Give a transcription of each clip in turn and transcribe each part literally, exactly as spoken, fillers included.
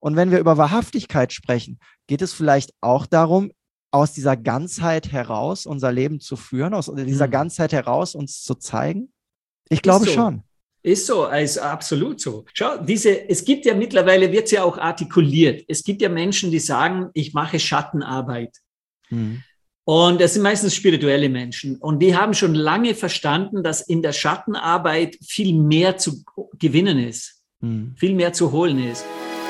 Und wenn wir über Wahrhaftigkeit sprechen, geht es vielleicht auch darum, aus dieser Ganzheit heraus unser Leben zu führen, aus dieser mhm. Ganzheit heraus uns zu zeigen? Ich glaube so. schon. Ist so, ist absolut so. Schau, diese, es gibt ja mittlerweile, wird es ja auch artikuliert. Es gibt ja Menschen, die sagen, ich mache Schattenarbeit. Mhm. Und das sind meistens spirituelle Menschen. Und die haben schon lange verstanden, dass in der Schattenarbeit viel mehr zu gewinnen ist, mhm. viel mehr zu holen ist.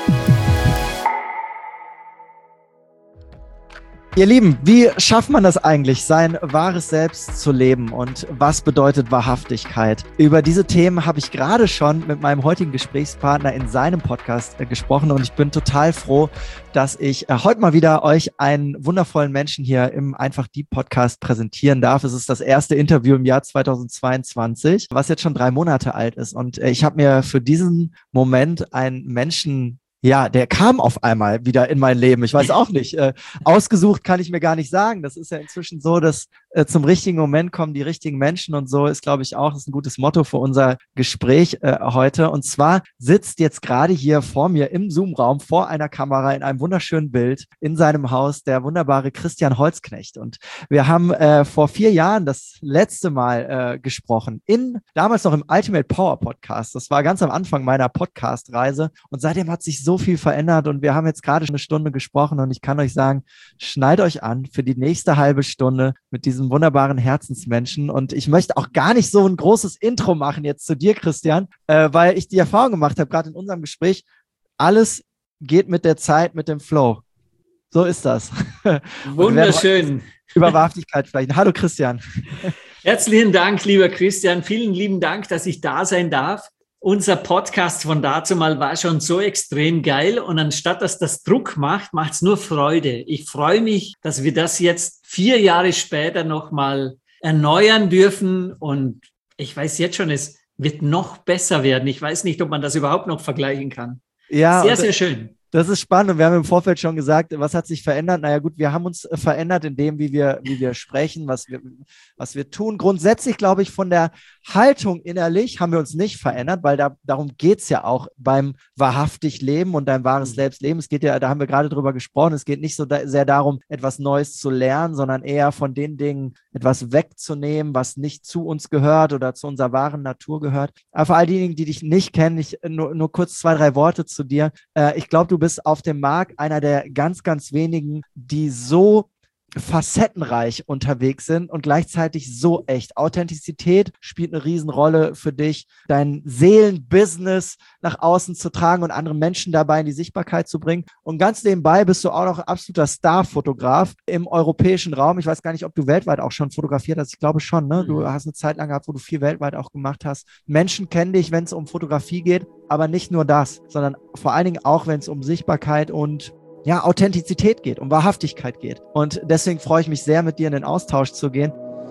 Ihr Lieben, wie schafft man das eigentlich, sein wahres Selbst zu leben und was bedeutet Wahrhaftigkeit? Über diese Themen habe ich gerade schon mit meinem heutigen Gesprächspartner in seinem Podcast äh, gesprochen und ich bin total froh, dass ich äh, heute mal wieder euch einen wundervollen Menschen hier im Einfach Deep Podcast präsentieren darf. Es ist das erste Interview im Jahr zweitausendzweiundzwanzig, was jetzt schon drei Monate alt ist und äh, ich habe mir für diesen Moment einen Menschen Ja, der kam auf einmal wieder in mein Leben. Ich weiß auch nicht. Äh, ausgesucht kann ich mir gar nicht sagen. Das ist ja inzwischen so, dass äh, zum richtigen Moment kommen die richtigen Menschen und so ist, glaube ich, auch, das ist ein gutes Motto für unser Gespräch äh, heute. Und zwar sitzt jetzt gerade hier vor mir im Zoom-Raum vor einer Kamera in einem wunderschönen Bild in seinem Haus der wunderbare Christian Holzknecht. Und wir haben äh, vor vier Jahren das letzte Mal äh, gesprochen, in damals noch im Ultimate Power Podcast. Das war ganz am Anfang meiner Podcast-Reise und seitdem hat sich so so viel verändert und wir haben jetzt gerade eine Stunde gesprochen und ich kann euch sagen, schneid euch an für die nächste halbe Stunde mit diesem wunderbaren Herzensmenschen und ich möchte auch gar nicht so ein großes Intro machen jetzt zu dir, Christian, äh, weil ich die Erfahrung gemacht habe, gerade in unserem Gespräch, alles geht mit der Zeit, mit dem Flow. So ist das. Wunderschön. Über Wahrhaftigkeit sprechen. Hallo Christian. Herzlichen Dank, lieber Christian. Vielen lieben Dank, dass ich da sein darf. Unser Podcast von dazu mal war schon so extrem geil und anstatt dass das Druck macht, macht es nur Freude. Ich freue mich, dass wir das jetzt vier Jahre später nochmal erneuern dürfen und ich weiß jetzt schon, es wird noch besser werden. Ich weiß nicht, ob man das überhaupt noch vergleichen kann. Ja, sehr, sehr schön. Das ist spannend und wir haben im Vorfeld schon gesagt, was hat sich verändert? Naja gut, wir haben uns verändert in dem, wie wir, wie wir sprechen, was wir, was wir tun. Grundsätzlich, glaube ich, von der Haltung innerlich haben wir uns nicht verändert, weil da, darum geht's ja auch beim wahrhaftig Leben und dein wahres Selbstleben. Es geht ja, da haben wir gerade drüber gesprochen, es geht nicht so da, sehr darum, etwas Neues zu lernen, sondern eher von den Dingen etwas wegzunehmen, was nicht zu uns gehört oder zu unserer wahren Natur gehört. Aber für all diejenigen, die dich nicht kennen, ich, nur, nur kurz zwei, drei Worte zu dir. Äh, ich glaube, du bist auf dem Markt einer der ganz, ganz wenigen, die so facettenreich unterwegs sind und gleichzeitig so echt. Authentizität spielt eine Riesenrolle für dich, dein Seelenbusiness nach außen zu tragen und andere Menschen dabei in die Sichtbarkeit zu bringen. Und ganz nebenbei bist du auch noch ein absoluter Starfotograf im europäischen Raum. Ich weiß gar nicht, ob du weltweit auch schon fotografiert hast. Ich glaube schon, ne? Du hast eine Zeit lang gehabt, wo du viel weltweit auch gemacht hast. Menschen kennen dich, wenn es um Fotografie geht, aber nicht nur das, sondern vor allen Dingen auch, wenn es um Sichtbarkeit und ja, Authentizität geht, um Wahrhaftigkeit geht. Und deswegen freue ich mich sehr, mit dir in den Austausch zu gehen.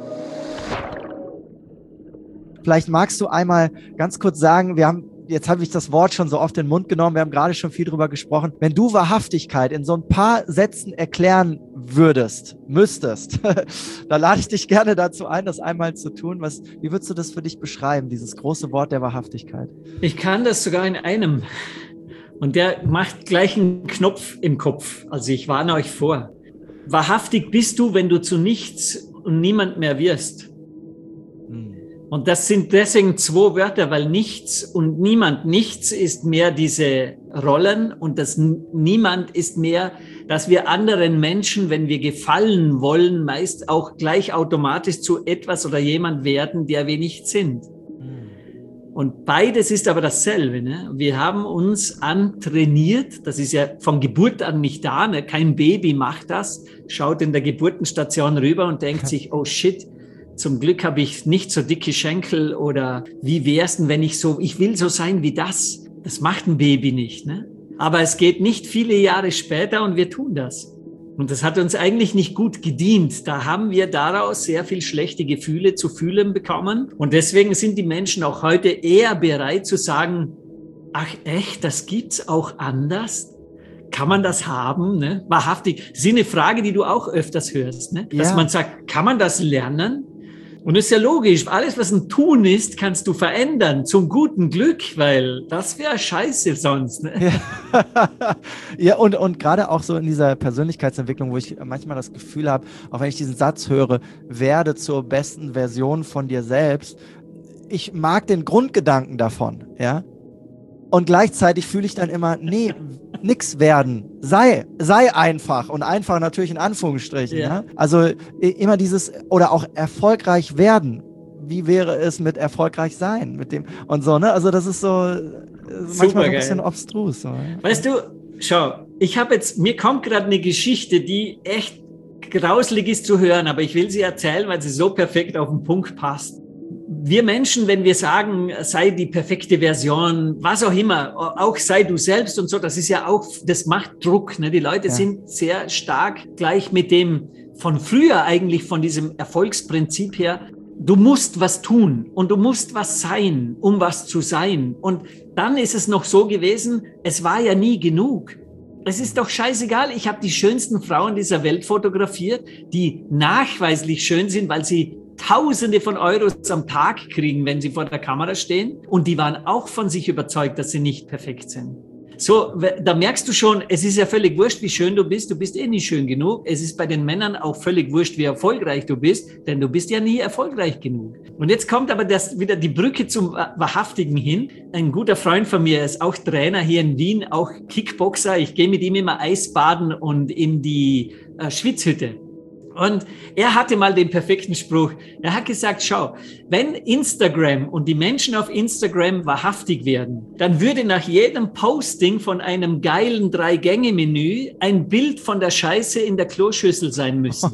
Vielleicht magst du einmal ganz kurz sagen, wir haben, jetzt habe ich das Wort schon so oft in den Mund genommen, wir haben gerade schon viel drüber gesprochen. Wenn du Wahrhaftigkeit in so ein paar Sätzen erklären würdest, müsstest, da lade ich dich gerne dazu ein, das einmal zu tun. Was, wie würdest du das für dich beschreiben, dieses große Wort der Wahrhaftigkeit? Ich kann das sogar in einem. Und der macht gleich einen Knopf im Kopf. Also ich warne euch vor. Wahrhaftig bist du, wenn du zu nichts und niemand mehr wirst. Und das sind deswegen zwei Wörter, weil nichts und niemand, nichts ist mehr diese Rollen und das Niemand ist mehr, dass wir anderen Menschen, wenn wir gefallen wollen, meist auch gleich automatisch zu etwas oder jemand werden, der wir nicht sind. Und beides ist aber dasselbe. Ne? Wir haben uns antrainiert, das ist ja von Geburt an nicht da, ne? Kein Baby macht das, schaut in der Geburtenstation rüber und denkt sich, oh shit, zum Glück habe ich nicht so dicke Schenkel oder wie wär's denn, wenn ich so, ich will so sein wie das. Das macht ein Baby nicht. Ne? Aber es geht nicht viele Jahre später und wir tun das. Und das hat uns eigentlich nicht gut gedient. Da haben wir daraus sehr viel schlechte Gefühle zu fühlen bekommen. Und deswegen sind die Menschen auch heute eher bereit zu sagen, ach echt, das gibt's auch anders? Kann man das haben? Ne? Wahrhaftig. Das ist eine Frage, die du auch öfters hörst. Ne? Dass ja. man sagt, kann man das lernen? Und das ist ja logisch. Alles, was ein Tun ist, kannst du verändern. Zum guten Glück, weil das wäre scheiße sonst. Ne? Ja. Ja, und, und gerade auch so in dieser Persönlichkeitsentwicklung, wo ich manchmal das Gefühl habe, auch wenn ich diesen Satz höre, werde zur besten Version von dir selbst, ich mag den Grundgedanken davon, ja. Und gleichzeitig fühle ich dann immer, nee, nix werden. Sei, sei einfach. Und einfach natürlich in Anführungsstrichen. Ja. Ja? Also immer dieses, oder auch erfolgreich werden. Wie wäre es mit erfolgreich sein? Mit dem, und so, ne? Also das ist so manchmal so ein bisschen obstrus. So. Weißt du, schau, ich habe jetzt, mir kommt gerade eine Geschichte, die echt grauslig ist zu hören, aber ich will sie erzählen, weil sie so perfekt auf den Punkt passt. Wir Menschen, wenn wir sagen, sei die perfekte Version, was auch immer, auch sei du selbst und so, das ist ja auch, das macht Druck. Ne? Die Leute ja. sind sehr stark gleich mit dem von früher eigentlich, von diesem Erfolgsprinzip her. Du musst was tun und du musst was sein, um was zu sein. Und dann ist es noch so gewesen, es war ja nie genug. Es ist doch scheißegal, ich habe die schönsten Frauen dieser Welt fotografiert, die nachweislich schön sind, weil sie Tausende von Euros am Tag kriegen, wenn sie vor der Kamera stehen. Und die waren auch von sich überzeugt, dass sie nicht perfekt sind. So, da merkst du schon, es ist ja völlig wurscht, wie schön du bist. Du bist eh nicht schön genug. Es ist bei den Männern auch völlig wurscht, wie erfolgreich du bist, denn du bist ja nie erfolgreich genug. Und jetzt kommt aber das wieder die Brücke zum Wahrhaftigen hin. Ein guter Freund von mir ist auch Trainer hier in Wien, auch Kickboxer. Ich gehe mit ihm immer Eisbaden und in die äh, Schwitzhütte. Und er hatte mal den perfekten Spruch. Er hat gesagt, schau, wenn Instagram und die Menschen auf Instagram wahrhaftig werden, dann würde nach jedem Posting von einem geilen Drei-Gänge-Menü ein Bild von der Scheiße in der Kloschüssel sein müssen.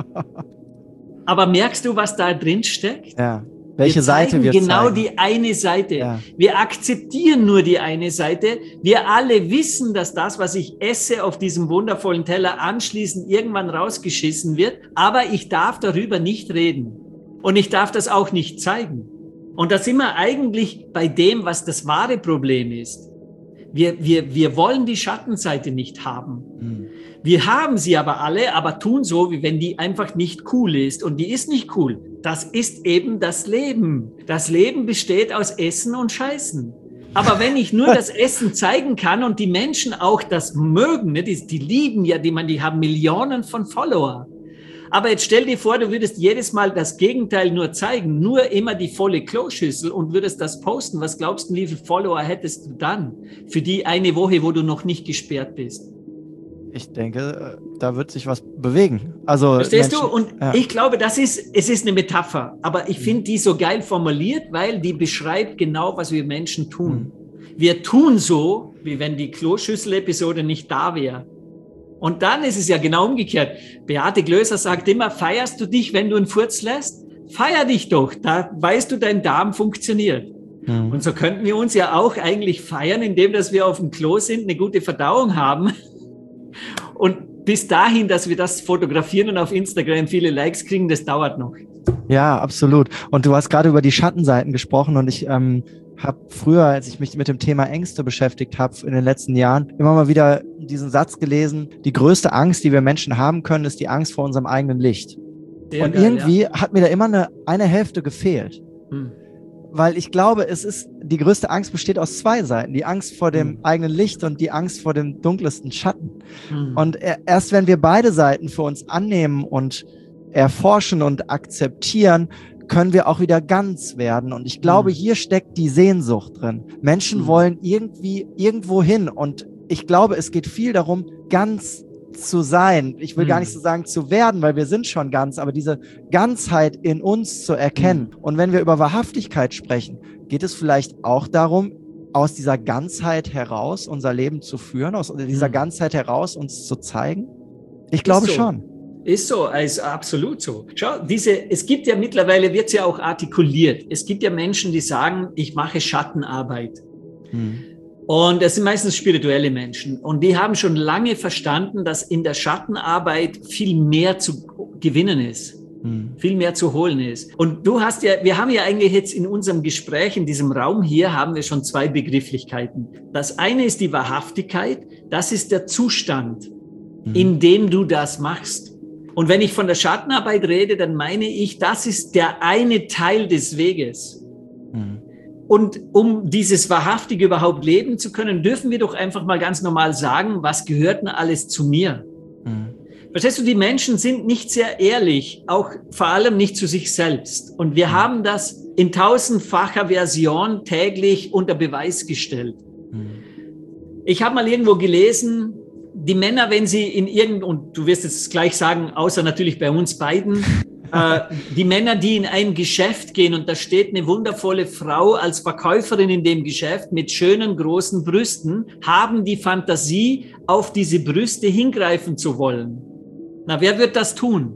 Aber merkst du, was da drin steckt? Ja. Welche wir Seite wir genau zeigen. die eine Seite. Ja. Wir akzeptieren nur die eine Seite. Wir alle wissen, dass das, was ich esse auf diesem wundervollen Teller, anschließend irgendwann rausgeschissen wird. Aber ich darf darüber nicht reden. Und ich darf das auch nicht zeigen. Und da sind wir eigentlich bei dem, was das wahre Problem ist. Wir, wir, wir wollen die Schattenseite nicht haben. Hm. Wir haben sie aber alle, aber tun so, wie wenn die einfach nicht cool ist. Und die ist nicht cool. Das ist eben das Leben. Das Leben besteht aus Essen und Scheißen. Aber wenn ich nur das Essen zeigen kann und die Menschen auch das mögen, ne, die, die lieben ja, die, man, die haben Millionen von Follower. Aber jetzt stell dir vor, du würdest jedes Mal das Gegenteil nur zeigen, nur immer die volle Kloschüssel und würdest das posten. Was glaubst du, wie viele Follower hättest du dann für die eine Woche, wo du noch nicht gesperrt bist? Ich denke, da wird sich was bewegen. Also Verstehst Menschen, du? Und ja. ich glaube, das ist, es ist eine Metapher, aber ich finde die so geil formuliert, weil die beschreibt genau, was wir Menschen tun. Mhm. Wir tun so, wie wenn die Kloschüssel-Episode nicht da wäre. Und dann ist es ja genau umgekehrt. Beate Glöser sagt immer, feierst du dich, wenn du einen Furz lässt? Feier dich doch, da weißt du, dein Darm funktioniert. Mhm. Und so könnten wir uns ja auch eigentlich feiern, indem dass wir auf dem Klo sind, eine gute Verdauung haben. Und bis dahin, dass wir das fotografieren und auf Instagram viele Likes kriegen, das dauert noch. Ja, absolut. Und du hast gerade über die Schattenseiten gesprochen und ich ähm, habe früher, als ich mich mit dem Thema Ängste beschäftigt habe in den letzten Jahren, immer mal wieder diesen Satz gelesen, die größte Angst, die wir Menschen haben können, ist die Angst vor unserem eigenen Licht. Sehr und geil, irgendwie ja. hat mir da immer eine, eine Hälfte gefehlt. Hm. Weil ich glaube, es ist, die größte Angst besteht aus zwei Seiten. Die Angst vor dem mhm. eigenen Licht und die Angst vor dem dunkelsten Schatten. Mhm. Und erst wenn wir beide Seiten für uns annehmen und erforschen und akzeptieren, können wir auch wieder ganz werden. Und ich glaube, mhm. hier steckt die Sehnsucht drin. Menschen mhm. wollen irgendwie irgendwo hin. Und ich glaube, es geht viel darum, ganz zu sein. Ich will mhm. gar nicht so sagen zu werden, weil wir sind schon ganz, aber diese Ganzheit in uns zu erkennen. Mhm. Und wenn wir über Wahrhaftigkeit sprechen, geht es vielleicht auch darum, aus dieser Ganzheit heraus unser Leben zu führen, aus dieser mhm. Ganzheit heraus uns zu zeigen? Ich glaube so. schon. Ist so, ist absolut so. Schau, diese, es gibt ja mittlerweile, wird es ja auch artikuliert. Es gibt ja Menschen, die sagen, ich mache Schattenarbeit. Mhm. Und das sind meistens spirituelle Menschen. Und die haben schon lange verstanden, dass in der Schattenarbeit viel mehr zu gewinnen ist. Hm. Viel mehr zu holen ist. Und du hast ja, wir haben ja eigentlich jetzt in unserem Gespräch, in diesem Raum hier, haben wir schon zwei Begrifflichkeiten. Das eine ist die Wahrhaftigkeit. Das ist der Zustand, hm. in dem du das machst. Und wenn ich von der Schattenarbeit rede, dann meine ich, das ist der eine Teil des Weges. Hm. Und um dieses Wahrhaftige überhaupt leben zu können, dürfen wir doch einfach mal ganz normal sagen, was gehört denn alles zu mir? Mhm. Verstehst du, die Menschen sind nicht sehr ehrlich, auch vor allem nicht zu sich selbst. Und wir mhm. haben das in tausendfacher Version täglich unter Beweis gestellt. Mhm. Ich habe mal irgendwo gelesen, die Männer, wenn sie in irgend, und du wirst jetzt gleich sagen, außer natürlich bei uns beiden, äh, die Männer, die in ein Geschäft gehen und da steht eine wundervolle Frau als Verkäuferin in dem Geschäft mit schönen großen Brüsten, haben die Fantasie, auf diese Brüste hingreifen zu wollen. Na, wer wird das tun?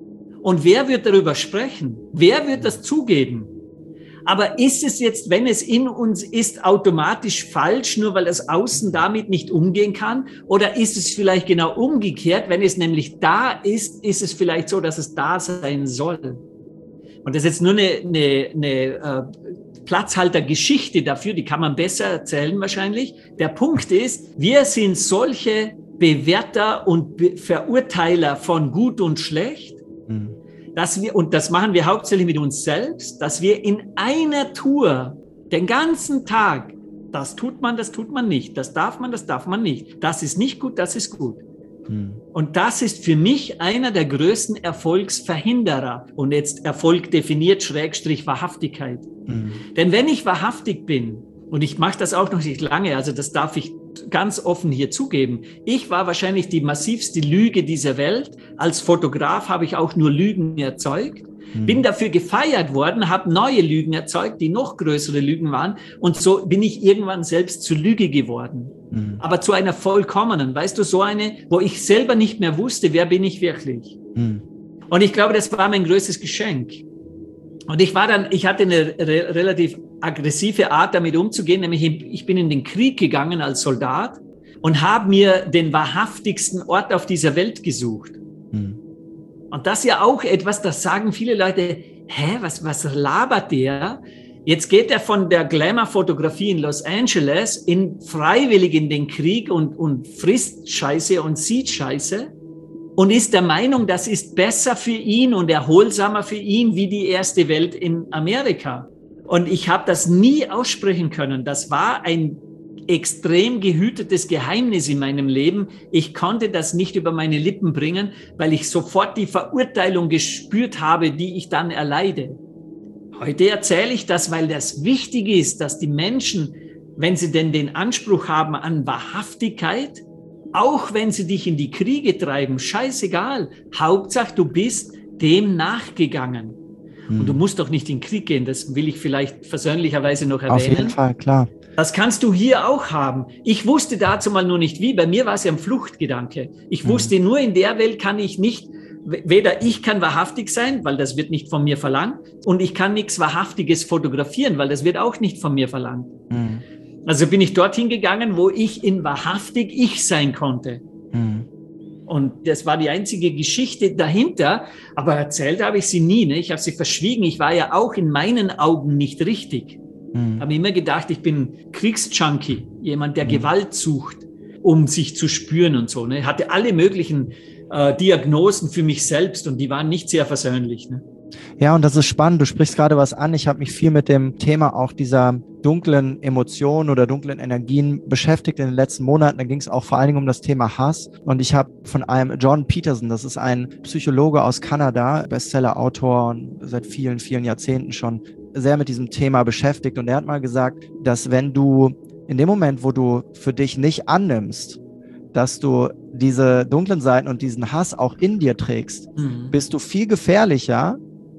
Und wer wird darüber sprechen? Wer wird das zugeben? Aber ist es jetzt, wenn es in uns ist, automatisch falsch, nur weil das Außen damit nicht umgehen kann? Oder ist es vielleicht genau umgekehrt? Wenn es nämlich da ist, ist es vielleicht so, dass es da sein soll. Und das ist jetzt nur eine, eine, eine äh, Platzhaltergeschichte dafür, die kann man besser erzählen wahrscheinlich. Der Punkt ist, wir sind solche Bewerter und Be- Verurteiler von gut und schlecht, mhm. dass wir, und das machen wir hauptsächlich mit uns selbst, dass wir in einer Tour den ganzen Tag, das tut man, das tut man nicht, das darf man, das darf man nicht, das ist nicht gut, das ist gut. Hm. Und das ist für mich einer der größten Erfolgsverhinderer. Und jetzt Erfolg definiert, Schrägstrich Wahrhaftigkeit. Hm. Denn wenn ich wahrhaftig bin, und ich mache das auch noch nicht lange, also das darf ich ganz offen hier zugeben. Ich war wahrscheinlich die massivste Lüge dieser Welt. Als Fotograf habe ich auch nur Lügen erzeugt. Mhm. Bin dafür gefeiert worden, habe neue Lügen erzeugt, die noch größere Lügen waren. Und so bin ich irgendwann selbst zur Lüge geworden. Mhm. Aber zu einer vollkommenen, weißt du, so eine, wo ich selber nicht mehr wusste, wer bin ich wirklich. Mhm. Und ich glaube, das war mein größtes Geschenk. Und ich war dann, ich hatte eine re- relativ aggressive Art, damit umzugehen, nämlich ich bin in den Krieg gegangen als Soldat und habe mir den wahrhaftigsten Ort auf dieser Welt gesucht. Hm. Und das ist ja auch etwas, das sagen viele Leute, hä, was, was labert der? Jetzt geht er von der Glamour-Fotografie in Los Angeles in freiwillig in den Krieg und, und frisst Scheiße und sieht Scheiße. Und ist der Meinung, das ist besser für ihn und erholsamer für ihn wie die erste Welt in Amerika. Und ich habe das nie aussprechen können. Das war ein extrem gehütetes Geheimnis in meinem Leben. Ich konnte das nicht über meine Lippen bringen, weil ich sofort die Verurteilung gespürt habe, die ich dann erleide. Heute erzähle ich das, weil das wichtig ist, dass die Menschen, wenn sie denn den Anspruch haben an Wahrhaftigkeit, auch wenn sie dich in die Kriege treiben, scheißegal. Hauptsache, du bist dem nachgegangen. Hm. Und du musst doch nicht in den Krieg gehen, das will ich vielleicht versöhnlicherweise noch erwähnen. Auf jeden Fall, klar. Das kannst du hier auch haben. Ich wusste dazu mal nur nicht wie. Bei mir war es ja ein Fluchtgedanke. Ich wusste hm. nur, in der Welt kann ich nicht, weder ich kann wahrhaftig sein, weil das wird nicht von mir verlangt, und ich kann nichts Wahrhaftiges fotografieren, weil das wird auch nicht von mir verlangt. Hm. Also bin ich dorthin gegangen, wo ich in wahrhaftig ich sein konnte. Mhm. Und das war die einzige Geschichte dahinter, aber erzählt habe ich sie nie. Ne? Ich habe sie verschwiegen. Ich war ja auch in meinen Augen nicht richtig. Mhm. Habe immer gedacht, ich bin Kriegsjunkie, jemand, der mhm. Gewalt sucht, um sich zu spüren und so. Ne? Ich hatte alle möglichen äh, Diagnosen für mich selbst und die waren nicht sehr versöhnlich. Ne? Ja, und das ist spannend. Du sprichst gerade was an. Ich habe mich viel mit dem Thema auch dieser dunklen Emotionen oder dunklen Energien beschäftigt in den letzten Monaten. Da ging es auch vor allen Dingen um das Thema Hass. Und ich habe von einem John Peterson, das ist ein Psychologe aus Kanada, Bestseller-Autor und seit vielen, vielen Jahrzehnten schon sehr mit diesem Thema beschäftigt. Und er hat mal gesagt, dass wenn du in dem Moment, wo du für dich nicht annimmst, dass du diese dunklen Seiten und diesen Hass auch in dir trägst, mhm. bist du viel gefährlicher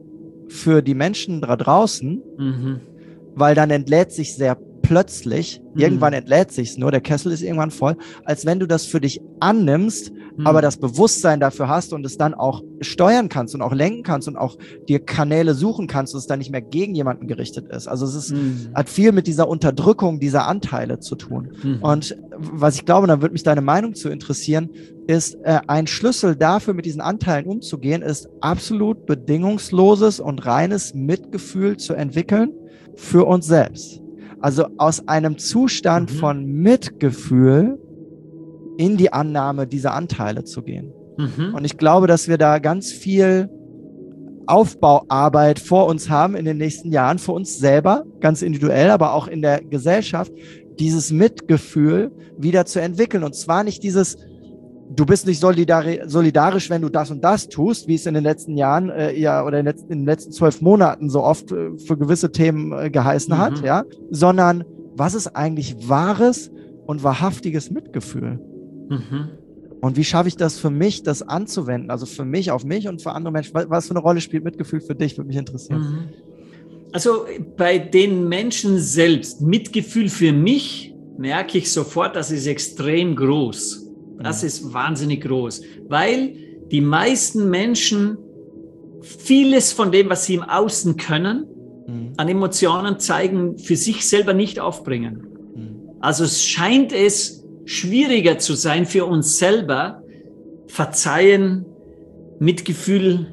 für die Menschen da draußen, mhm. weil dann entlädt sich sehr plötzlich, mhm. irgendwann entlädt sich's nur, der Kessel ist irgendwann voll, als wenn du das für dich annimmst, mhm. aber das Bewusstsein dafür hast und es dann auch steuern kannst und auch lenken kannst und auch dir Kanäle suchen kannst und es dann nicht mehr gegen jemanden gerichtet ist. Also es ist, mhm. hat viel mit dieser Unterdrückung dieser Anteile zu tun. Mhm. Und was ich glaube, da würde mich deine Meinung zu interessieren, ist äh, ein Schlüssel dafür, mit diesen Anteilen umzugehen, ist absolut bedingungsloses und reines Mitgefühl zu entwickeln für uns selbst. Also aus einem Zustand mhm. von Mitgefühl in die Annahme dieser Anteile zu gehen. Mhm. Und ich glaube, dass wir da ganz viel Aufbauarbeit vor uns haben in den nächsten Jahren, für uns selber, ganz individuell, aber auch in der Gesellschaft, dieses Mitgefühl wieder zu entwickeln. Und zwar nicht dieses, du bist nicht solidari- solidarisch, wenn du das und das tust, wie es in den letzten Jahren äh, ja oder in, letz- in den letzten zwölf Monaten so oft äh, für gewisse Themen äh, geheißen mhm. hat, ja, sondern was ist eigentlich wahres und wahrhaftiges Mitgefühl? Mhm. Und wie schaffe ich das für mich, das anzuwenden? Also für mich, auf mich und für andere Menschen. Was für eine Rolle spielt Mitgefühl für dich? Würde mich interessieren. Also bei den Menschen selbst, Mitgefühl für mich, merke ich sofort, das ist extrem groß. Das ist wahnsinnig groß. Weil die meisten Menschen vieles von dem, was sie im Außen können, mhm. an Emotionen zeigen, für sich selber nicht aufbringen. Mhm. Also es scheint es schwieriger zu sein für uns selber, Verzeihen, Mitgefühl,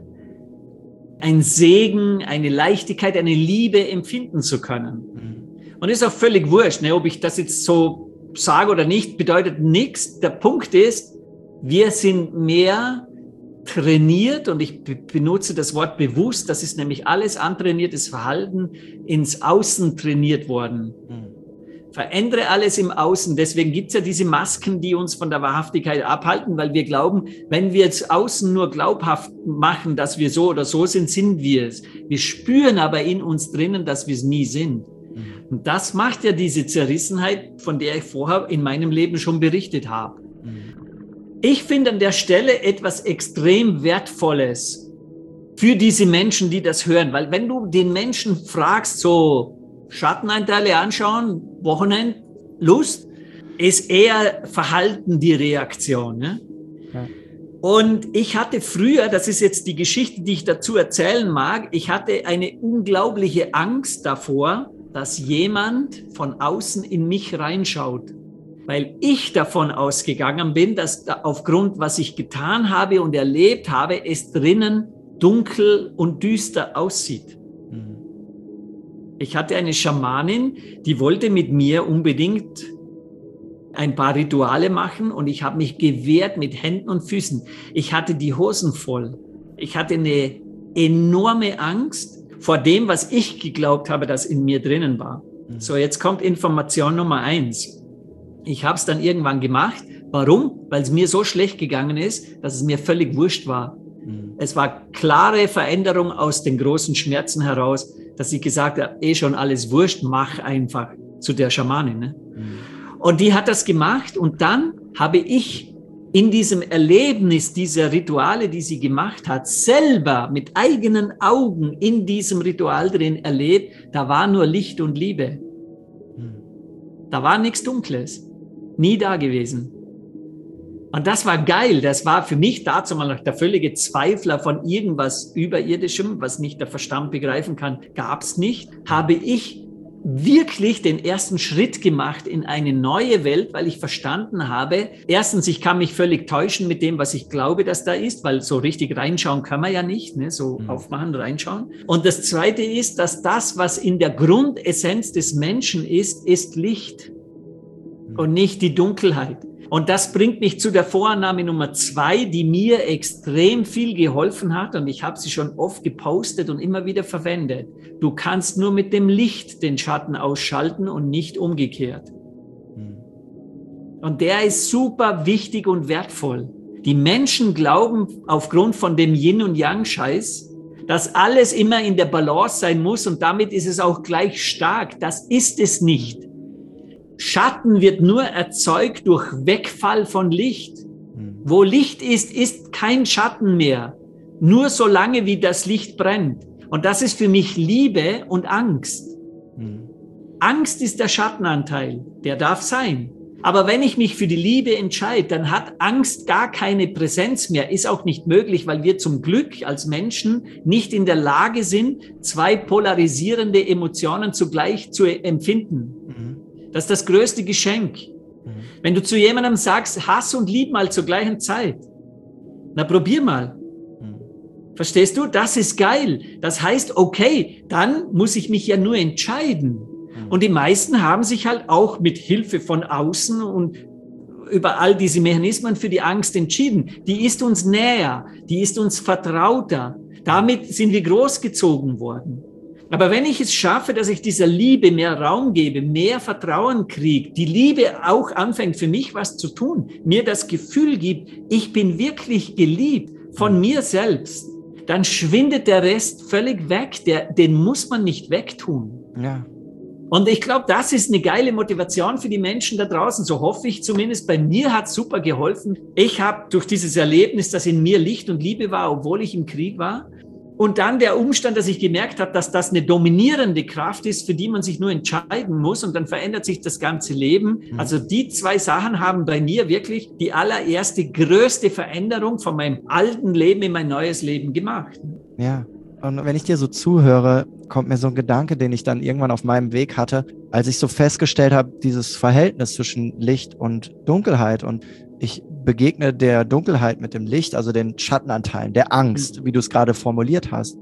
ein Segen, eine Leichtigkeit, eine Liebe empfinden zu können. Mhm. Und ist auch völlig wurscht, ne, ob ich das jetzt so sage oder nicht, bedeutet nichts. Der Punkt ist, wir sind mehr trainiert, und ich be- benutze das Wort bewusst, das ist nämlich alles antrainiertes Verhalten, ins Außen trainiert worden. Mhm. Verändere alles im Außen. Deswegen gibt es ja diese Masken, die uns von der Wahrhaftigkeit abhalten, weil wir glauben, wenn wir jetzt außen nur glaubhaft machen, dass wir so oder so sind, sind wir es. Wir spüren aber in uns drinnen, dass wir es nie sind. Mhm. Und das macht ja diese Zerrissenheit, von der ich vorher in meinem Leben schon berichtet habe. Mhm. Ich finde an der Stelle etwas extrem Wertvolles für diese Menschen, die das hören. Weil wenn du den Menschen fragst, so Schattenanteile anschauen, Wochenend, Lust, ist eher Verhalten die Reaktion. Ne? Ja. Und ich hatte früher, das ist jetzt die Geschichte, die ich dazu erzählen mag, ich hatte eine unglaubliche Angst davor, dass jemand von außen in mich reinschaut. Weil ich davon ausgegangen bin, dass da aufgrund, was ich getan habe und erlebt habe, es drinnen dunkel und düster aussieht. Ich hatte eine Schamanin, die wollte mit mir unbedingt ein paar Rituale machen, und ich habe mich gewehrt mit Händen und Füßen. Ich hatte die Hosen voll. Ich hatte eine enorme Angst vor dem, was ich geglaubt habe, dass in mir drinnen war. Mhm. So, jetzt kommt Information Nummer eins. Ich habe es dann irgendwann gemacht. Warum? Weil es mir so schlecht gegangen ist, dass es mir völlig wurscht war. Mhm. Es war klare Veränderung aus den großen Schmerzen heraus, dass ich gesagt habe, eh schon alles wurscht, mach einfach, zu der Schamanin. Ne? Mhm. Und die hat das gemacht, und dann habe ich in diesem Erlebnis dieser Rituale, die sie gemacht hat, selber mit eigenen Augen in diesem Ritual drin erlebt, da war nur Licht und Liebe. Mhm. Da war nichts Dunkles, nie da gewesen. Und das war geil. Das war für mich dazu mal noch der völlige Zweifler von irgendwas Überirdischem, was nicht der Verstand begreifen kann, gab es nicht. Habe ich wirklich den ersten Schritt gemacht in eine neue Welt, weil ich verstanden habe, erstens, ich kann mich völlig täuschen mit dem, was ich glaube, dass da ist, weil so richtig reinschauen kann man ja nicht, ne? So mhm. aufmachen, reinschauen. Und das Zweite ist, dass das, was in der Grundessenz des Menschen ist, ist Licht mhm. und nicht die Dunkelheit. Und das bringt mich zu der Vorannahme Nummer zwei, die mir extrem viel geholfen hat, und ich habe sie schon oft gepostet und immer wieder verwendet. Du kannst nur mit dem Licht den Schatten ausschalten und nicht umgekehrt. Mhm. Und der ist super wichtig und wertvoll. Die Menschen glauben aufgrund von dem Yin- und Yang-Scheiß, dass alles immer in der Balance sein muss, und damit ist es auch gleich stark. Das ist es nicht. Schatten wird nur erzeugt durch Wegfall von Licht. Mhm. Wo Licht ist, ist kein Schatten mehr. Nur so lange, wie das Licht brennt. Und das ist für mich Liebe und Angst. Mhm. Angst ist der Schattenanteil. Der darf sein. Aber wenn ich mich für die Liebe entscheide, dann hat Angst gar keine Präsenz mehr. Ist auch nicht möglich, weil wir zum Glück als Menschen nicht in der Lage sind, zwei polarisierende Emotionen zugleich zu empfinden. Mhm. Das ist das größte Geschenk. Mhm. Wenn du zu jemandem sagst, Hass und Lieb mal zur gleichen Zeit, na probier mal. Mhm. Verstehst du? Das ist geil. Das heißt, okay, dann muss ich mich ja nur entscheiden. Mhm. Und die meisten haben sich halt auch mit Hilfe von außen und über all diese Mechanismen für die Angst entschieden. Die ist uns näher, die ist uns vertrauter. Damit sind wir großgezogen worden. Aber wenn ich es schaffe, dass ich dieser Liebe mehr Raum gebe, mehr Vertrauen kriege, die Liebe auch anfängt für mich was zu tun, mir das Gefühl gibt, ich bin wirklich geliebt von mir selbst, dann schwindet der Rest völlig weg. Der, den muss man nicht wegtun. Ja. Und ich glaube, das ist eine geile Motivation für die Menschen da draußen. So hoffe ich zumindest. Bei mir hat es super geholfen. Ich habe durch dieses Erlebnis, dass in mir Licht und Liebe war, obwohl ich im Krieg war. Und dann der Umstand, dass ich gemerkt habe, dass das eine dominierende Kraft ist, für die man sich nur entscheiden muss. Und dann verändert sich das ganze Leben. Mhm. Also die zwei Sachen haben bei mir wirklich die allererste, größte Veränderung von meinem alten Leben in mein neues Leben gemacht. Ja. Und wenn ich dir so zuhöre, kommt mir so ein Gedanke, den ich dann irgendwann auf meinem Weg hatte, als ich so festgestellt habe, dieses Verhältnis zwischen Licht und Dunkelheit. Und ich begegne der Dunkelheit mit dem Licht, also den Schattenanteilen, der Angst, wie du es gerade formuliert hast,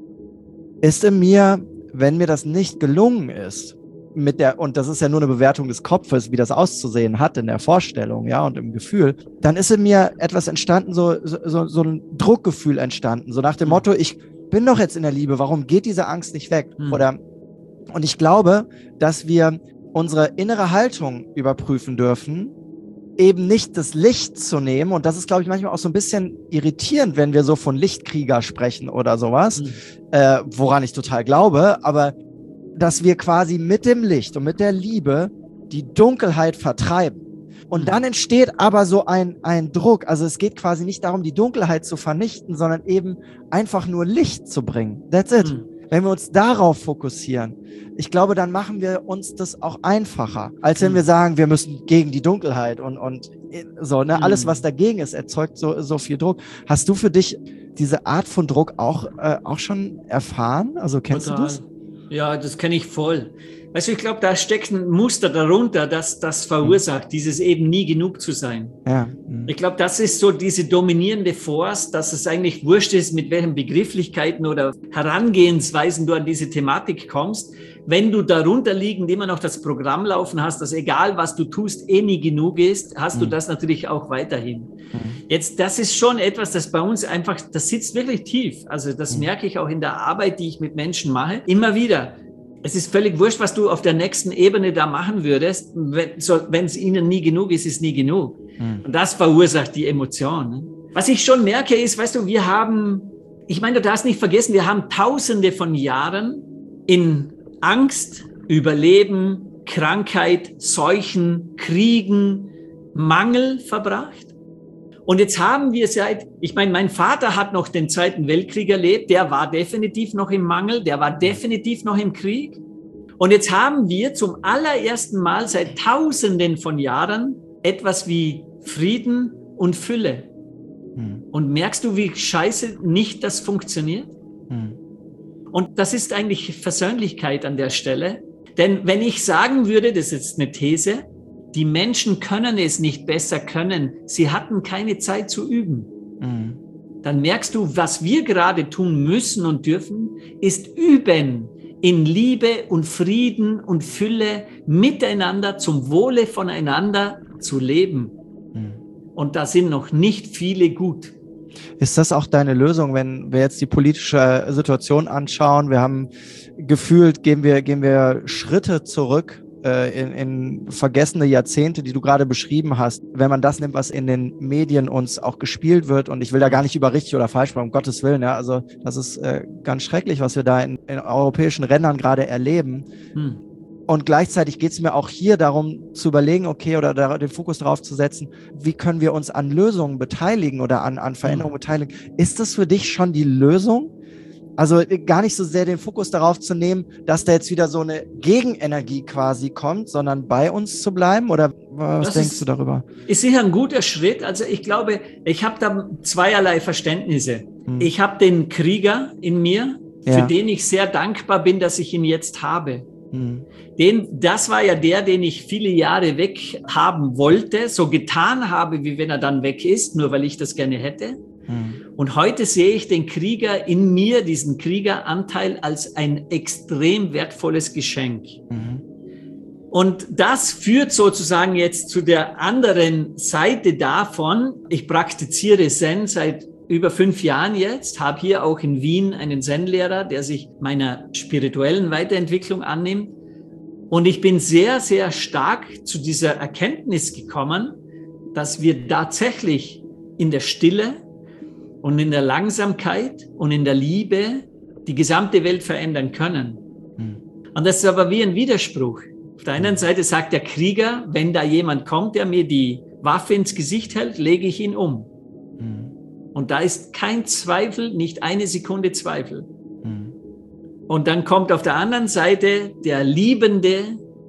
ist in mir, wenn mir das nicht gelungen ist, mit der, und das ist ja nur eine Bewertung des Kopfes, wie das auszusehen hat in der Vorstellung, ja, und im Gefühl, dann ist in mir etwas entstanden, so, so, so ein Druckgefühl entstanden, so nach dem Motto, ich bin doch jetzt in der Liebe, warum geht diese Angst nicht weg? Mhm. Oder, und ich glaube, dass wir unsere innere Haltung überprüfen dürfen, eben nicht das Licht zu nehmen. Und das ist, glaube ich, manchmal auch so ein bisschen irritierend, wenn wir so von Lichtkrieger sprechen oder sowas, mhm. äh, woran ich total glaube, aber dass wir quasi mit dem Licht und mit der Liebe die Dunkelheit vertreiben. Und dann entsteht aber so ein, ein Druck. Also es geht quasi nicht darum, die Dunkelheit zu vernichten, sondern eben einfach nur Licht zu bringen. That's it. Mhm. Wenn wir uns darauf fokussieren, ich glaube, dann machen wir uns das auch einfacher, als wenn mhm. wir sagen, wir müssen gegen die Dunkelheit und, und so, ne? Mhm. Alles, was dagegen ist, erzeugt so, so viel Druck. Hast du für dich diese Art von Druck auch, äh, auch schon erfahren? Also kennst Total. du das? Ja, das kenne ich voll. Also ich glaube, da steckt ein Muster darunter, das das verursacht, mhm. dieses eben nie genug zu sein. Ja. Mhm. Ich glaube, das ist so diese dominierende Force, dass es eigentlich wurscht ist, mit welchen Begrifflichkeiten oder Herangehensweisen du an diese Thematik kommst. Wenn du darunter liegend immer noch das Programm laufen hast, dass egal, was du tust, eh nie genug ist, hast mhm. du das natürlich auch weiterhin. Mhm. Jetzt, das ist schon etwas, das bei uns einfach, das sitzt wirklich tief. Also das mhm. merke ich auch in der Arbeit, die ich mit Menschen mache, immer wieder. Es ist völlig wurscht, was du auf der nächsten Ebene da machen würdest. Wenn so, es ihnen nie genug ist, ist nie genug. Mhm. Und das verursacht die Emotion. Ne? Was ich schon merke ist, weißt du, wir haben, ich meine, du darfst nicht vergessen, wir haben Tausende von Jahren in Angst, Überleben, Krankheit, Seuchen, Kriegen, Mangel verbracht. Und jetzt haben wir seit, ich meine, mein Vater hat noch den Zweiten Weltkrieg erlebt, der war definitiv noch im Mangel, der war definitiv noch im Krieg. Und jetzt haben wir zum allerersten Mal seit Tausenden von Jahren etwas wie Frieden und Fülle. Hm. Und merkst du, wie scheiße nicht das funktioniert? Hm. Und das ist eigentlich Versöhnlichkeit an der Stelle. Denn wenn ich sagen würde, das ist jetzt eine These, die Menschen können es nicht besser können, sie hatten keine Zeit zu üben. Mhm. Dann merkst du, was wir gerade tun müssen und dürfen, ist üben in Liebe und Frieden und Fülle miteinander zum Wohle voneinander zu leben. Mhm. Und da sind noch nicht viele gut. Ist das auch deine Lösung, wenn wir jetzt die politische Situation anschauen? Wir haben gefühlt, gehen wir, gehen wir Schritte zurück In, in vergessene Jahrzehnte, die du gerade beschrieben hast, wenn man das nimmt, was in den Medien uns auch gespielt wird, und ich will da gar nicht über richtig oder falsch sprechen, um Gottes Willen, ja, also das ist äh, ganz schrecklich, was wir da in, in europäischen Ländern gerade erleben. Hm. Und gleichzeitig geht es mir auch hier darum zu überlegen, okay, oder da, den Fokus darauf zu setzen, wie können wir uns an Lösungen beteiligen oder an, an Veränderungen hm. beteiligen. Ist das für dich schon die Lösung? Also gar nicht so sehr den Fokus darauf zu nehmen, dass da jetzt wieder so eine Gegenenergie quasi kommt, sondern bei uns zu bleiben? Oder was das denkst ist, du darüber? Ist sicher ein guter Schritt. Also ich glaube, ich habe da zweierlei Verständnisse. Hm. Ich habe den Krieger in mir, ja. für den ich sehr dankbar bin, dass ich ihn jetzt habe. Hm. Den, das war ja der, den ich viele Jahre weg haben wollte, so getan habe, wie wenn er dann weg ist, nur weil ich das gerne hätte. Und heute sehe ich den Krieger in mir, diesen Kriegeranteil, als ein extrem wertvolles Geschenk. Mhm. Und das führt sozusagen jetzt zu der anderen Seite davon. Ich praktiziere Zen seit über fünf Jahren jetzt, habe hier auch in Wien einen Zen-Lehrer, der sich meiner spirituellen Weiterentwicklung annimmt. Und ich bin sehr, sehr stark zu dieser Erkenntnis gekommen, dass wir tatsächlich in der Stille und in der Langsamkeit und in der Liebe die gesamte Welt verändern können. Mhm. Und das ist aber wie ein Widerspruch. Auf der einen Seite sagt der Krieger, wenn da jemand kommt, der mir die Waffe ins Gesicht hält, lege ich ihn um. Mhm. Und da ist kein Zweifel, nicht eine Sekunde Zweifel. Mhm. Und dann kommt auf der anderen Seite der Liebende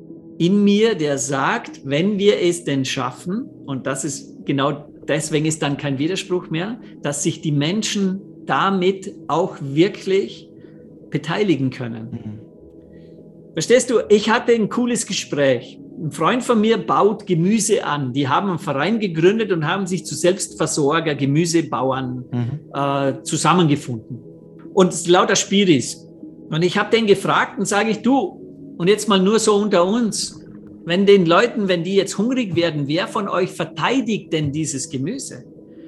in mir, der sagt, wenn wir es denn schaffen, und das ist genau deswegen ist dann kein Widerspruch mehr, dass sich die Menschen damit auch wirklich beteiligen können. Mhm. Verstehst du, ich hatte ein cooles Gespräch. Ein Freund von mir baut Gemüse an. Die haben einen Verein gegründet und haben sich zu Selbstversorger, Gemüsebauern mhm. äh, zusammengefunden. Und es lauter Spiris. Und ich habe den gefragt und sage ich, du, und jetzt mal nur so unter uns, wenn den Leuten, wenn die jetzt hungrig werden, wer von euch verteidigt denn dieses Gemüse?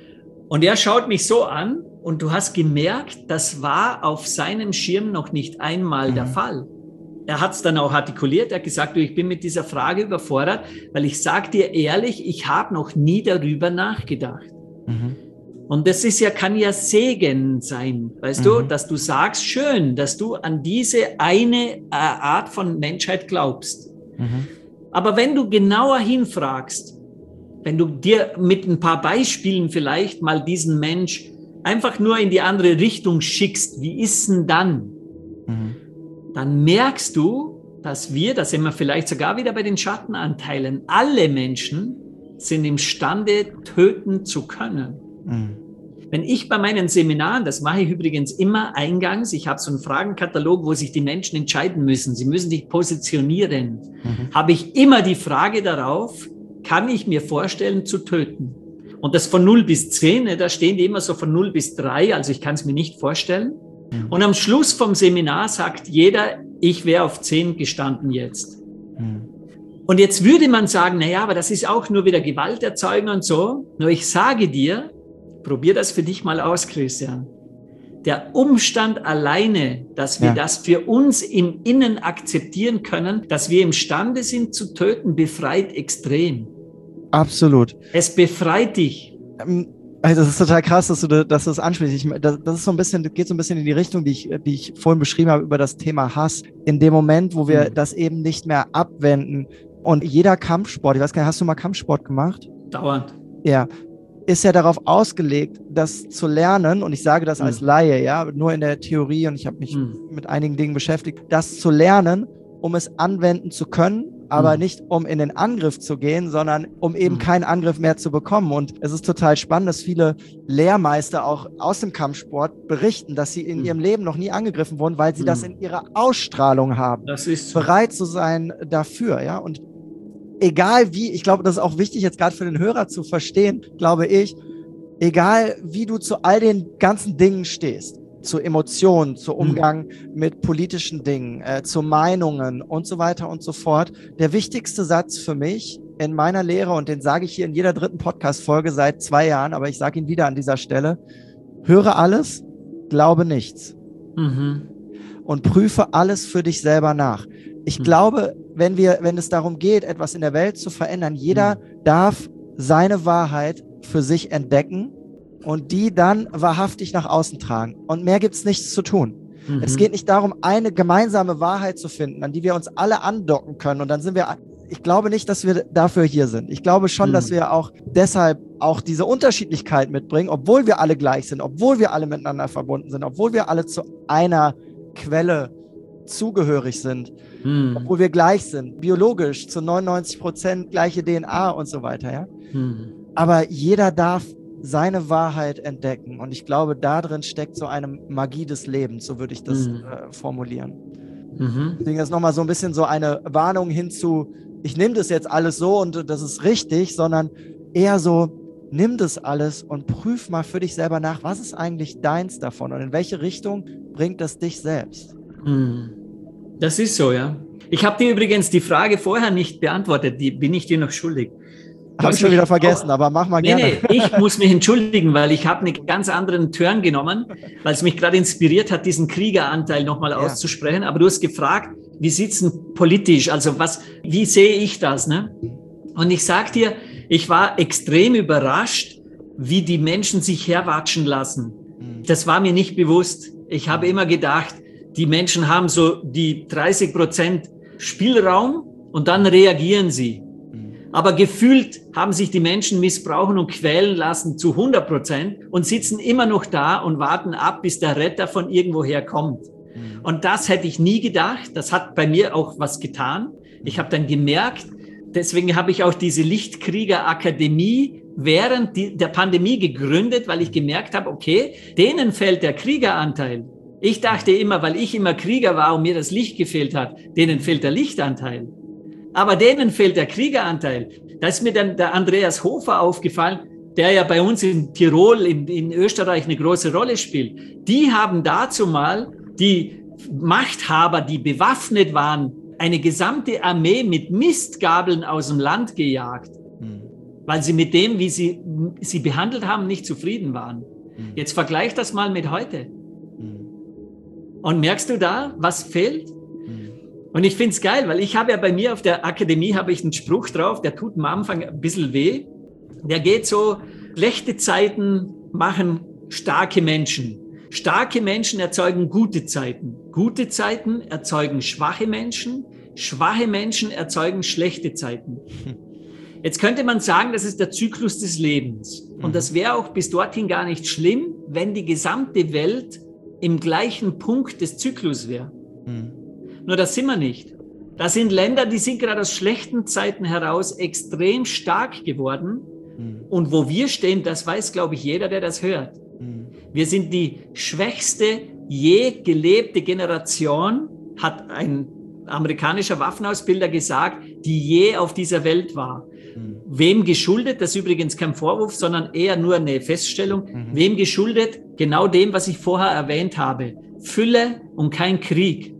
Und er schaut mich so an und du hast gemerkt, das war auf seinem Schirm noch nicht einmal mhm. der Fall. Er hat es dann auch artikuliert, er hat gesagt, du, ich bin mit dieser Frage überfordert, weil ich sage dir ehrlich, ich habe noch nie darüber nachgedacht. Mhm. Und das ist ja, kann ja Segen sein, weißt mhm. du, dass du sagst, schön, dass du an diese eine äh, Art von Menschheit glaubst. Mhm. Aber wenn du genauer hinfragst, wenn du dir mit ein paar Beispielen vielleicht mal diesen Mensch einfach nur in die andere Richtung schickst, wie ist denn dann? Mhm. Dann merkst du, dass wir, da sind wir vielleicht sogar wieder bei den Schattenanteilen, alle Menschen sind imstande, töten zu können. Mhm. Wenn ich bei meinen Seminaren, das mache ich übrigens immer eingangs, ich habe so einen Fragenkatalog, wo sich die Menschen entscheiden müssen, sie müssen sich positionieren, mhm. habe ich immer die Frage darauf, kann ich mir vorstellen zu töten? Und das von null bis zehn, da stehen die immer so von null bis drei, also ich kann es mir nicht vorstellen. Mhm. Und am Schluss vom Seminar sagt jeder, ich wäre auf zehn gestanden jetzt. Mhm. Und jetzt würde man sagen, naja, aber das ist auch nur wieder Gewalt erzeugen und so. Nur ich sage dir, probier das für dich mal aus, Christian. Der Umstand alleine, dass wir ja. das für uns im Innen akzeptieren können, dass wir imstande sind zu töten, befreit extrem. Absolut. Es befreit dich. Also das ist total krass, dass du, dass du das ansprichst. Ich, das, das ist so ein bisschen, das geht so ein bisschen in die Richtung, die ich, die ich vorhin beschrieben habe über das Thema Hass. In dem Moment, wo wir mhm. das eben nicht mehr abwenden und jeder Kampfsport, ich weiß gar nicht, hast du mal Kampfsport gemacht? Dauernd. Ja. Ist ja darauf ausgelegt, das zu lernen, und ich sage das mhm. als Laie, ja, nur in der Theorie, und ich habe mich mhm. mit einigen Dingen beschäftigt, das zu lernen, um es anwenden zu können, aber mhm. nicht um in den Angriff zu gehen, sondern um eben mhm. keinen Angriff mehr zu bekommen. Und es ist total spannend, dass viele Lehrmeister auch aus dem Kampfsport berichten, dass sie in mhm. ihrem Leben noch nie angegriffen wurden, weil sie mhm. das in ihrer Ausstrahlung haben, das ist so. Bereit zu sein dafür, ja, und egal wie, ich glaube, das ist auch wichtig jetzt gerade für den Hörer zu verstehen, glaube ich, egal wie du zu all den ganzen Dingen stehst, zu Emotionen, zu Umgang mhm. mit politischen Dingen, äh, zu Meinungen und so weiter und so fort. Der wichtigste Satz für mich in meiner Lehre, und den sage ich hier in jeder dritten Podcast-Folge seit zwei Jahren, aber ich sage ihn wieder an dieser Stelle: Höre alles, glaube nichts. Mhm. Und prüfe alles für dich selber nach. Ich mhm. glaube, wenn wir, wenn es darum geht, etwas in der Welt zu verändern, jeder mhm. darf seine Wahrheit für sich entdecken und die dann wahrhaftig nach außen tragen. Und mehr gibt es nichts zu tun. Mhm. Es geht nicht darum, eine gemeinsame Wahrheit zu finden, an die wir uns alle andocken können. Und dann sind wir, ich glaube nicht, dass wir dafür hier sind. Ich glaube schon, mhm. dass wir auch deshalb auch diese Unterschiedlichkeit mitbringen, obwohl wir alle gleich sind, obwohl wir alle miteinander verbunden sind, obwohl wir alle zu einer Quelle zugehörig sind, hm. obwohl wir gleich sind, biologisch zu neunundneunzig Prozent gleiche D N A und so weiter. Ja? Hm. Aber jeder darf seine Wahrheit entdecken, und ich glaube, da drin steckt so eine Magie des Lebens, so würde ich das hm. äh, formulieren. Mhm. Deswegen ist nochmal so ein bisschen so eine Warnung hinzu, ich nehme das jetzt alles so und das ist richtig, sondern eher so, nimm das alles und prüf mal für dich selber nach, was ist eigentlich deins davon und in welche Richtung bringt das dich selbst? Das ist so, ja. Ich habe dir übrigens die Frage vorher nicht beantwortet, die bin ich dir noch schuldig. Habe ich schon wieder vergessen, auch, aber mach mal nee, gerne. Nee, ich muss mich entschuldigen, weil ich habe einen ganz anderen Turn genommen, weil es mich gerade inspiriert hat, diesen Kriegeranteil nochmal ja. auszusprechen. Aber du hast gefragt, wie sieht es denn politisch? Also was, wie sehe ich das? Ne? Und ich sag dir, ich war extrem überrascht, wie die Menschen sich herwatschen lassen. Das war mir nicht bewusst. Ich habe immer gedacht, die Menschen haben so die dreißig Prozent Spielraum und dann reagieren sie. Aber gefühlt haben sich die Menschen missbrauchen und quälen lassen zu hundert Prozent und sitzen immer noch da und warten ab, bis der Retter von irgendwoher kommt. Mhm. Und das hätte ich nie gedacht. Das hat bei mir auch was getan. Ich habe dann gemerkt, deswegen habe ich auch diese Lichtkrieger-Akademie während die, der Pandemie gegründet, weil ich gemerkt habe, okay, denen fällt der Kriegeranteil. Ich dachte immer, weil ich immer Krieger war und mir das Licht gefehlt hat, denen fehlt der Lichtanteil. Aber denen fehlt der Kriegeranteil. Da ist mir dann der Andreas Hofer aufgefallen, der ja bei uns in Tirol, in, in Österreich eine große Rolle spielt. Die haben dazu mal die Machthaber, die bewaffnet waren, eine gesamte Armee mit Mistgabeln aus dem Land gejagt, mhm. weil sie mit dem, wie sie sie behandelt haben, nicht zufrieden waren. Mhm. Jetzt vergleich das mal mit heute. Mhm. Und merkst du da, was fehlt? Und ich finde es geil, weil ich habe ja bei mir auf der Akademie habe ich einen Spruch drauf, der tut am Anfang ein bisschen weh. Der geht so, schlechte Zeiten machen starke Menschen. Starke Menschen erzeugen gute Zeiten. Gute Zeiten erzeugen schwache Menschen. Schwache Menschen erzeugen schlechte Zeiten. Jetzt könnte man sagen, das ist der Zyklus des Lebens. Und das wäre auch bis dorthin gar nicht schlimm, wenn die gesamte Welt im gleichen Punkt des Zyklus wäre. Mhm. Nur das sind wir nicht. Das sind Länder, die sind gerade aus schlechten Zeiten heraus extrem stark geworden. Mhm. Und wo wir stehen, das weiß, glaube ich, jeder, der das hört. Mhm. Wir sind die schwächste je gelebte Generation, hat ein amerikanischer Waffenausbilder gesagt, die je auf dieser Welt war. Mhm. Wem geschuldet? Das ist übrigens kein Vorwurf, sondern eher nur eine Feststellung. Mhm. Wem geschuldet? Genau dem, was ich vorher erwähnt habe. Fülle und kein Krieg.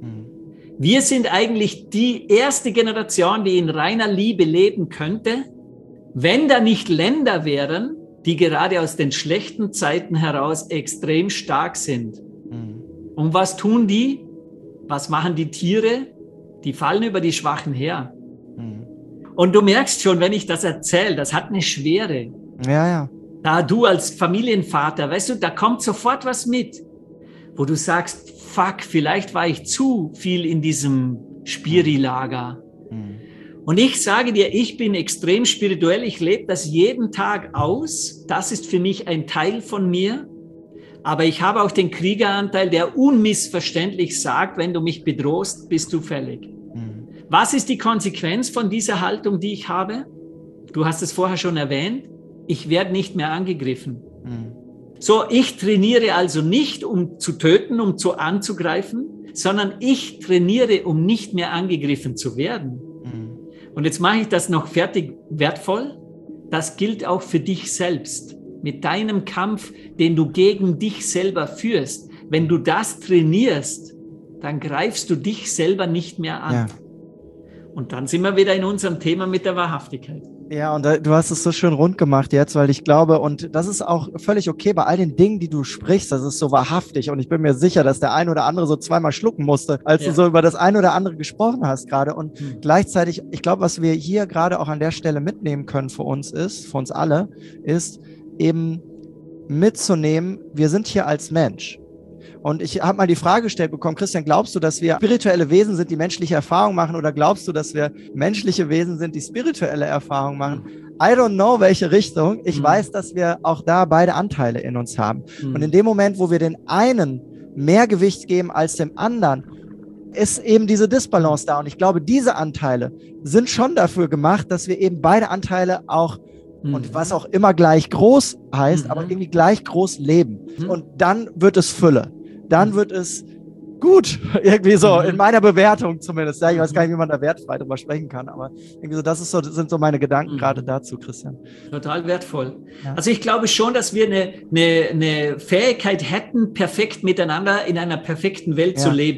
Wir sind eigentlich die erste Generation, die in reiner Liebe leben könnte, wenn da nicht Länder wären, die gerade aus den schlechten Zeiten heraus extrem stark sind. Mhm. Und was tun die? Was machen die Tiere? Die fallen über die Schwachen her. Mhm. Und du merkst schon, wenn ich das erzähle, das hat eine Schwere. Ja, ja. Da du als Familienvater, weißt du, da kommt sofort was mit, wo du sagst, fuck, vielleicht war ich zu viel in diesem Spiri-Lager. Mhm. Und ich sage dir, ich bin extrem spirituell, ich lebe das jeden Tag aus. Das ist für mich ein Teil von mir. Aber ich habe auch den Kriegeranteil, der unmissverständlich sagt, wenn du mich bedrohst, bist du fällig. Mhm. Was ist die Konsequenz von dieser Haltung, die ich habe? Du hast es vorher schon erwähnt. Ich werde nicht mehr angegriffen. Mhm. So, ich trainiere also nicht, um zu töten, um zu anzugreifen, sondern ich trainiere, um nicht mehr angegriffen zu werden. Mhm. Und jetzt mache ich das noch fertig wertvoll. Das gilt auch für dich selbst. Mit deinem Kampf, den du gegen dich selber führst. Wenn du das trainierst, dann greifst du dich selber nicht mehr an. Ja. Und dann sind wir wieder in unserem Thema mit der Wahrhaftigkeit. Ja, und du hast es so schön rund gemacht jetzt, weil ich glaube, und das ist auch völlig okay bei all den Dingen, die du sprichst, das ist so wahrhaftig und ich bin mir sicher, dass der ein oder andere so zweimal schlucken musste, als ja. du so über das ein oder andere gesprochen hast gerade und mhm. gleichzeitig, ich glaube, was wir hier gerade auch an der Stelle mitnehmen können für uns ist, für uns alle, ist eben mitzunehmen, wir sind hier als Mensch. Und ich habe mal die Frage gestellt bekommen, Christian, glaubst du, dass wir spirituelle Wesen sind, die menschliche Erfahrungen machen oder glaubst du, dass wir menschliche Wesen sind, die spirituelle Erfahrungen machen? I don't know, welche Richtung. Ich mhm. weiß, dass wir auch da beide Anteile in uns haben. Mhm. Und in dem Moment, wo wir den einen mehr Gewicht geben als dem anderen, ist eben diese Disbalance da. Und ich glaube, diese Anteile sind schon dafür gemacht, dass wir eben beide Anteile auch und was auch immer gleich groß heißt, mhm. aber irgendwie gleich groß leben. Mhm. Und dann wird es Fülle. Dann wird es gut. Irgendwie so, mhm. in meiner Bewertung zumindest. Ja, ich weiß gar nicht, wie man da wertfrei drüber sprechen kann, aber irgendwie so, das ist so, sind so meine Gedanken mhm. gerade dazu, Christian. Total wertvoll. Ja. Also ich glaube schon, dass wir eine, eine, eine Fähigkeit hätten, perfekt miteinander in einer perfekten Welt ja. zu leben.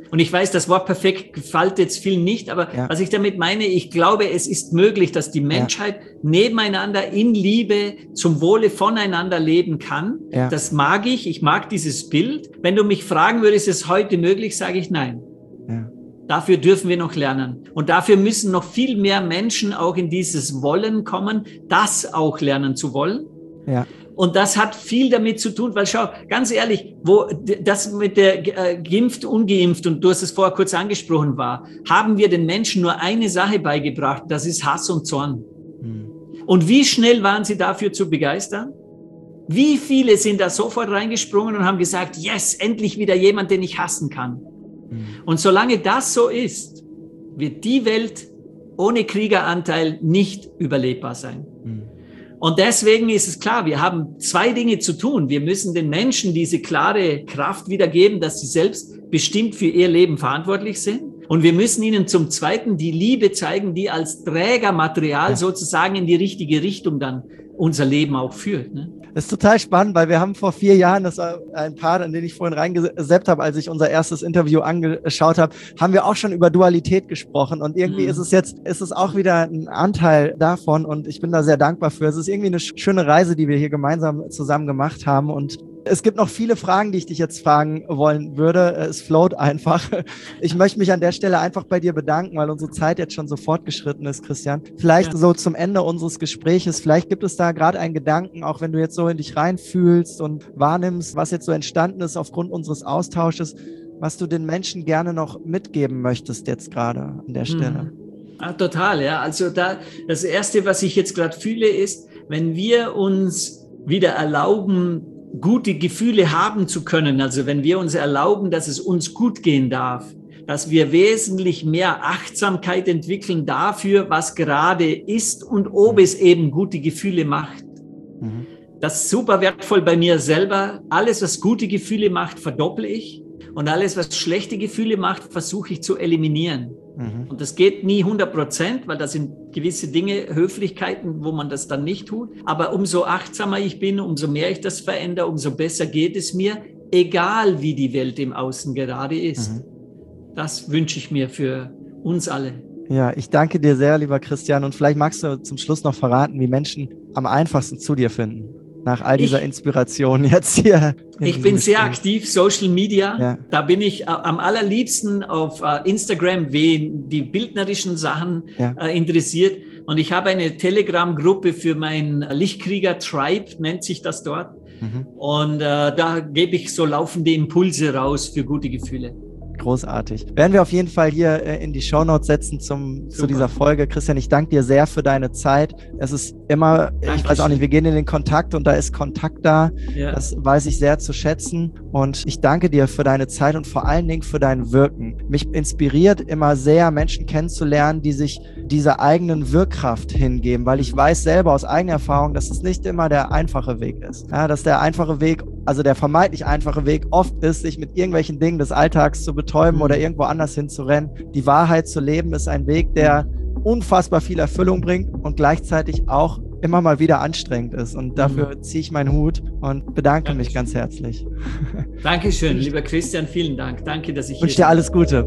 Und ich weiß, das Wort perfekt gefällt jetzt vielen nicht, aber ja. was ich damit meine, ich glaube, es ist möglich, dass die Menschheit ja. nebeneinander in Liebe zum Wohle voneinander leben kann. Ja. Das mag ich, ich mag dieses Bild. Wenn du mich fragen würdest, ist es heute möglich, sage ich nein. Ja. Dafür dürfen wir noch lernen. Und dafür müssen noch viel mehr Menschen auch in dieses Wollen kommen, das auch lernen zu wollen. Ja. Und das hat viel damit zu tun, weil schau, ganz ehrlich, wo das mit der äh, geimpft, ungeimpft, und du hast es vorher kurz angesprochen war, haben wir den Menschen nur eine Sache beigebracht, das ist Hass und Zorn. Mhm. Und wie schnell waren sie dafür zu begeistern? Wie viele sind da sofort reingesprungen und haben gesagt, yes, endlich wieder jemand, den ich hassen kann. Mhm. Und solange das so ist, wird die Welt ohne Kriegeranteil nicht überlebbar sein. Mhm. Und deswegen ist es klar, wir haben zwei Dinge zu tun. Wir müssen den Menschen diese klare Kraft wiedergeben, dass sie selbst bestimmt für ihr Leben verantwortlich sind. Und wir müssen ihnen zum Zweiten die Liebe zeigen, die als Trägermaterial sozusagen in die richtige Richtung dann unser Leben auch führt. Ne? Das ist total spannend, weil wir haben vor vier Jahren, das war ein Part, in den ich vorhin reingesappt habe, als ich unser erstes Interview angeschaut habe, haben wir auch schon über Dualität gesprochen und irgendwie mhm. ist es jetzt, ist es auch wieder ein Anteil davon und ich bin da sehr dankbar für. Es ist irgendwie eine schöne Reise, die wir hier gemeinsam zusammen gemacht haben und es gibt noch viele Fragen, die ich dich jetzt fragen wollen würde. Es float einfach. Ich möchte mich an der Stelle einfach bei dir bedanken, weil unsere Zeit jetzt schon so fortgeschritten ist, Christian. Vielleicht ja. so zum Ende unseres Gespräches, vielleicht gibt es da gerade einen Gedanken, auch wenn du jetzt so in dich reinfühlst und wahrnimmst, was jetzt so entstanden ist aufgrund unseres Austausches, was du den Menschen gerne noch mitgeben möchtest jetzt gerade an der Stelle. Mhm. Ah, total, ja. Also da, das Erste, was ich jetzt gerade fühle, ist, wenn wir uns wieder erlauben, gute Gefühle haben zu können, also wenn wir uns erlauben, dass es uns gut gehen darf, dass wir wesentlich mehr Achtsamkeit entwickeln dafür, was gerade ist und ob es eben gute Gefühle macht. Mhm. Das ist super wertvoll bei mir selber. Alles, was gute Gefühle macht, verdopple ich und alles, was schlechte Gefühle macht, versuche ich zu eliminieren. Mhm. Und das geht nie hundert Prozent, weil das sind gewisse Dinge, Höflichkeiten, wo man das dann nicht tut. Aber umso achtsamer ich bin, umso mehr ich das verändere, umso besser geht es mir, egal wie die Welt im Außen gerade ist. Mhm. Das wünsche ich mir für uns alle. Ja, ich danke dir sehr, lieber Christian. Und vielleicht magst du zum Schluss noch verraten, wie Menschen am einfachsten zu dir finden. Nach all dieser ich, Inspiration jetzt hier. Ich bin sehr aktiv, Social Media. Ja. Da bin ich äh, am allerliebsten auf äh, Instagram, wen die bildnerischen Sachen ja. äh, interessiert. Und ich habe eine Telegram-Gruppe für mein Lichtkrieger-Tribe, nennt sich das dort. Mhm. Und äh, da gebe ich so laufende Impulse raus für gute Gefühle. Großartig. Werden wir auf jeden Fall hier äh, in die Shownotes setzen zum, zu dieser Folge. Christian, ich danke dir sehr für deine Zeit. Es ist immer, Dankeschön. Ich weiß auch nicht, wir gehen in den Kontakt und da ist Kontakt da. Ja. Das weiß ich sehr zu schätzen. Und ich danke dir für deine Zeit und vor allen Dingen für dein Wirken. Mich inspiriert immer sehr, Menschen kennenzulernen, die sich dieser eigenen Wirkkraft hingeben, weil ich weiß selber aus eigener Erfahrung, dass es nicht immer der einfache Weg ist. Ja, dass der einfache Weg, also der vermeintlich einfache Weg oft ist, sich mit irgendwelchen Dingen des Alltags zu betäuben oder irgendwo anders hinzurennen. Die Wahrheit zu leben ist ein Weg, der unfassbar viel Erfüllung bringt und gleichzeitig auch immer mal wieder anstrengend ist. Und dafür mhm. ziehe ich meinen Hut und bedanke Dankeschön. mich ganz herzlich. Dankeschön, lieber Christian, vielen Dank. Danke, dass ich hier wünsche dir alles Gute.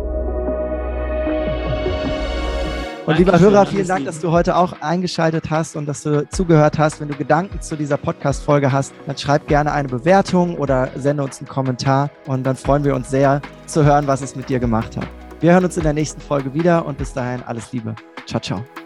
Und Dankeschön, lieber Hörer, vielen Dank, dass du heute auch eingeschaltet hast und dass du zugehört hast. Wenn du Gedanken zu dieser Podcast-Folge hast, dann schreib gerne eine Bewertung oder sende uns einen Kommentar und dann freuen wir uns sehr zu hören, was es mit dir gemacht hat. Wir hören uns in der nächsten Folge wieder und bis dahin alles Liebe. Ciao, ciao.